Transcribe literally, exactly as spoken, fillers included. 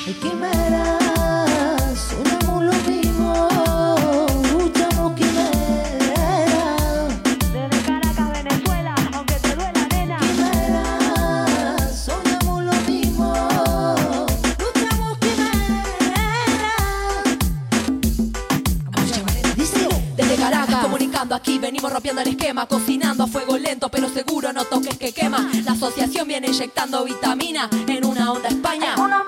Quimera, soñamos lo mismo, luchamos quimera. Desde Caracas, Venezuela, aunque te duela, nena. Quimera, soñamos lo mismo, luchamos quimera. Dice, Desde Caracas, comunicando aquí, venimos rompiendo el esquema, cocinando a fuego lento, pero seguro no toques que quema. La asociación viene inyectando vitamina en una onda España.